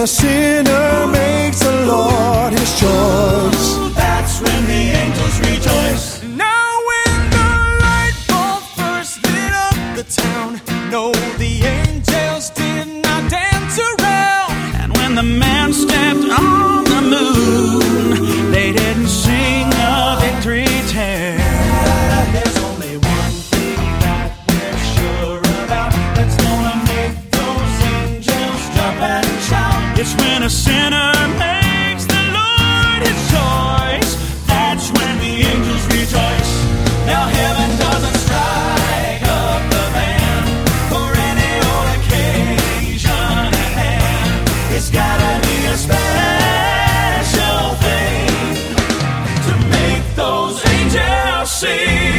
a sinner makes the Lord his choice, that's when the angels rejoice. Now when the light bulb first lit up the town, no, the angels did not dance around. And when the man stepped on the moon, they didn't sing a victory tale. There's only one thing that we're sure about, that's gonna make those angels jump and shout. It's when a sinner makes the Lord his choice, that's when the angels rejoice. Now heaven doesn't strike up the band for any old occasion at hand. It's gotta be a special thing to make those angels sing.